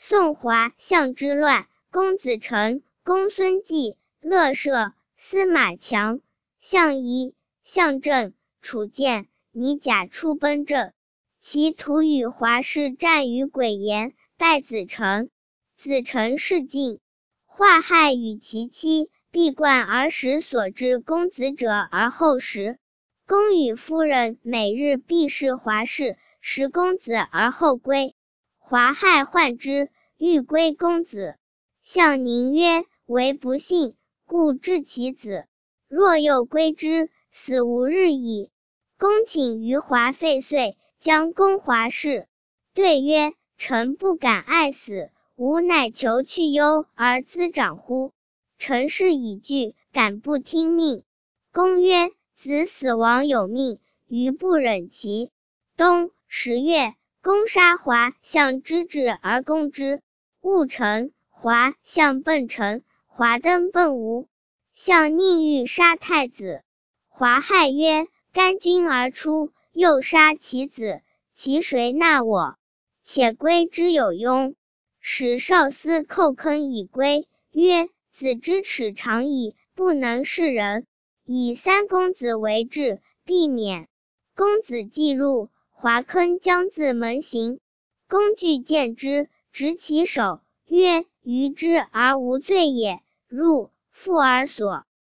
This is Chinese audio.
宋华相之乱，公子成、公孙季、乐射、司马强、项夷、项正、楚建、倪甲出奔郑，其徒与华氏战于鬼岩，败子成。子成事尽，华害与其妻，必冠儿时所知公子者而后食。公与夫人每日必视华氏，食公子而后归。华害患之，欲归公子。项宁曰：为不信，故治其子。若又归之，死无日矣。公请于华废岁，将攻华氏。对曰：臣不敢爱死，吾乃求去忧而滋长乎？臣事已惧，敢不听命？公曰：子死亡有命，余不忍其。冬10月，公杀华相之至而攻之。戊辰，华相奔陈，华登奔吴。相宁欲杀太子，华害曰：干君而出，又杀其子，其谁纳我？且归之有庸。使少司寇坑以归，曰：子之耻长矣，不能事人。以三公子为质，避免。公子既入，华坑将自门行。公惧见之，执其手，曰：愚之而无罪也。入，复而锁。